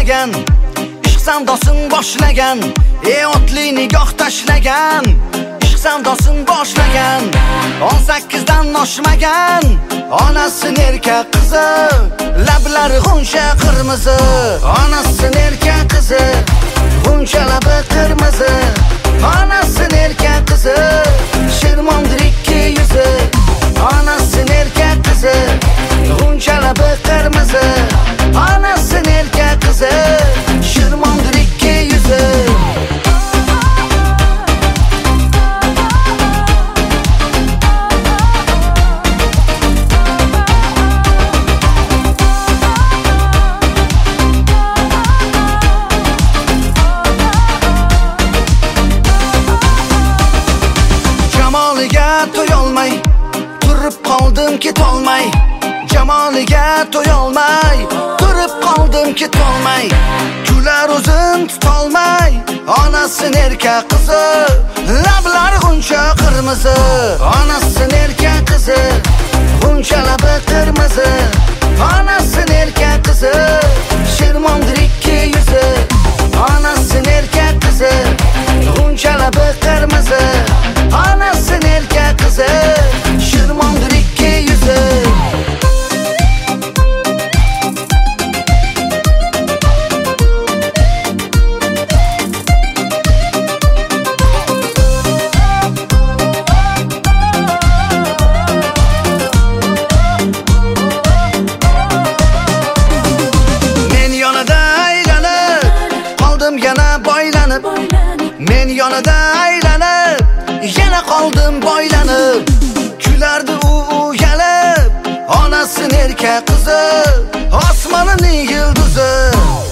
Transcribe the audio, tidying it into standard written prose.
boshlagan, ishq savdosin boshlagan, otli nigoh tashlagan, ishq savdosin boshlagan, 18 dan oshmagan, onasi nerka qizi, lablari g'uncha qirmizi, onasi nerka qizi, g'uncha labi qirmizi, onasi nerka qizi, shirmondir ikki yuzi, onasi nerka qizi, g'uncha labi qirmizi, onasi nerka qizi, shirmondir ikki yuzi. Jamoliga to'yolmay, turib qoldim ketolmay, jamoliga to'yolmay, turib qoldim ketolmay, kular o'zim tutolmay, onasi nerka qizi, lablari g'uncha qirmizi, onasi nerka qizi, g'uncha labi qirmizi, onasi nerka qizi, shirmondir ikki yuzi, onasi nerka qizi, g'uncha labi qirmizi, onasi nerka qizi, shirmondir ikki yuzi. Yana boylanib, men yonida aylanib, yana qoldim boylanib, kulardi u uyalib, onasi nerka qizi, osmonining yulduzi.